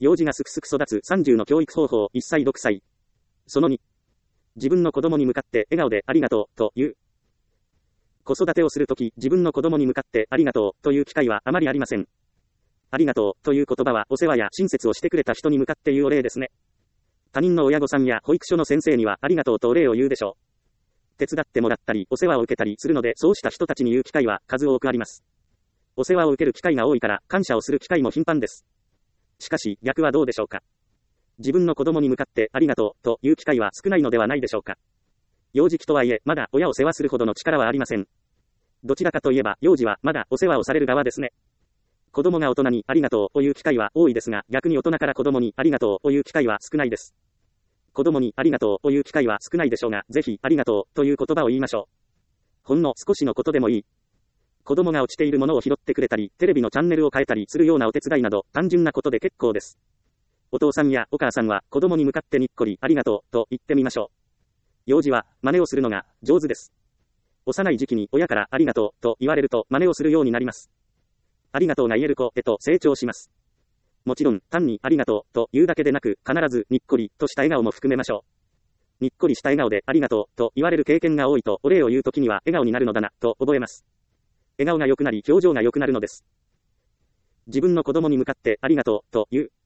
幼児がすくすく育つ30の教育方法1歳6歳。その2。自分の子供に向かって笑顔でありがとうと言う。子育てをするとき、自分の子供に向かってありがとうという機会はあまりありません。ありがとうという言葉はお世話や親切をしてくれた人に向かって言うお礼ですね。他人の親御さんや保育所の先生にはありがとうとお礼を言うでしょう。手伝ってもらったりお世話を受けたりするので、そうした人たちに言う機会は数多くあります。お世話を受ける機会が多いから感謝をする機会も頻繁です。しかし逆はどうでしょうか。自分の子供に向かってありがとうという機会は少ないのではないでしょうか。幼児期とはいえまだ親を世話するほどの力はありません。どちらかといえば幼児はまだお世話をされる側ですね。子供が大人にありがとうという機会は多いですが、逆に大人から子供にありがとうという機会は少ないです。子供にありがとうという機会は少ないでしょうが、ぜひありがとうという言葉を言いましょう。ほんの少しのことでもいい。子供が落ちているものを拾ってくれたり、テレビのチャンネルを変えたりするようなお手伝いなど、単純なことで結構です。お父さんやお母さんは子供に向かってにっこりありがとうと言ってみましょう。幼児は真似をするのが上手です。幼い時期に親からありがとうと言われると真似をするようになります。ありがとうが言える子へと成長します。もちろん単にありがとうと言うだけでなく、必ずにっこりとした笑顔も含めましょう。にっこりした笑顔でありがとうと言われる経験が多いと、お礼を言うときには笑顔になるのだなと覚えます。笑顔が良くなり表情が良くなるのです。自分の子供に向かってありがとうと言う。